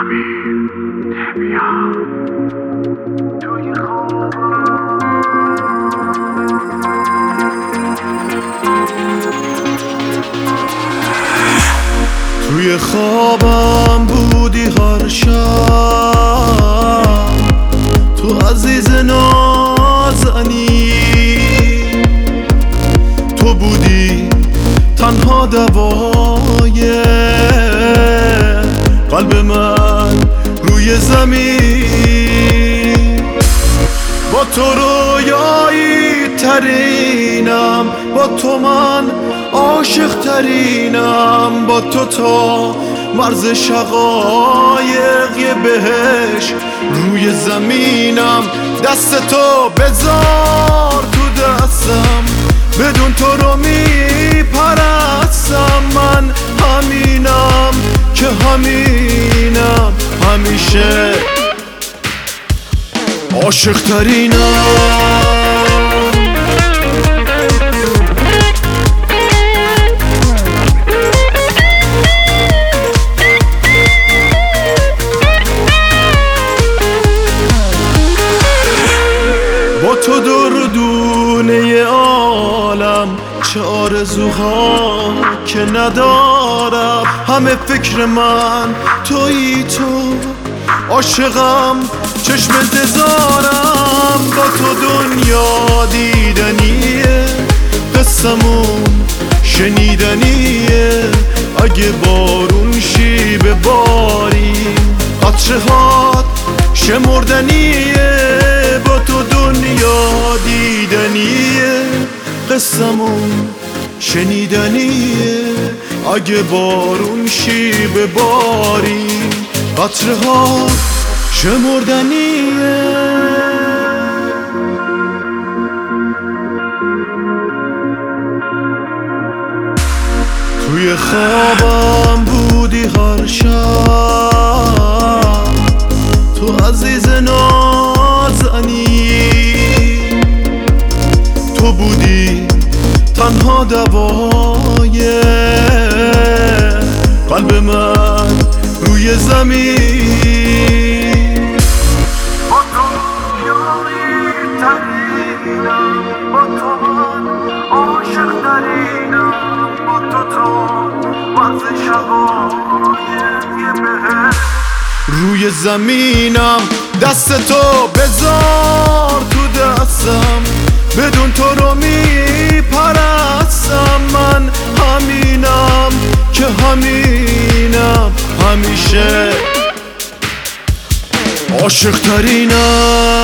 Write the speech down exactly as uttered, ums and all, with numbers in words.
همین بیا توی توی خوابم بودی هر شب، تو عزیز نازنی، تو بودی تنها دوای قلب من روی زمین. با تو رویایی ترینم، با تو من عاشق ترینم، با تو تا مرز شقایق یه بهش روی زمینم. دست تو بذار تو دستم، بدون تو رو میپرستم. من همینم که همینم، همیشه عاشق ترینم. با تو دردونه عالم چه آرزوها که ندارم، همه فکر من تویی، تو عاشقم چشم انتظارم. با تو دنیا دیدنیه، قصمون شنیدنیه. اگه بارون شی به باریم، قطره هات شمردنیه. با تو دنیا دیدنیه، قصمون شنیدنیه. اگه بارون شی به باریم، قطره ها شمردنیه. توی خوابم بودی هر شب، تو عزیز نازنی، تو بودی تنها دوای قلب من روی زمین. با تو رویایی ترینم، با تو من عاشق ترینم، با تو تا مرز شقایق یه بهش روی زمینم. دست تو بذار تو دستم، بدون تو رو میپرستم. من همینم که همینم، همیشه عاشق ترینم.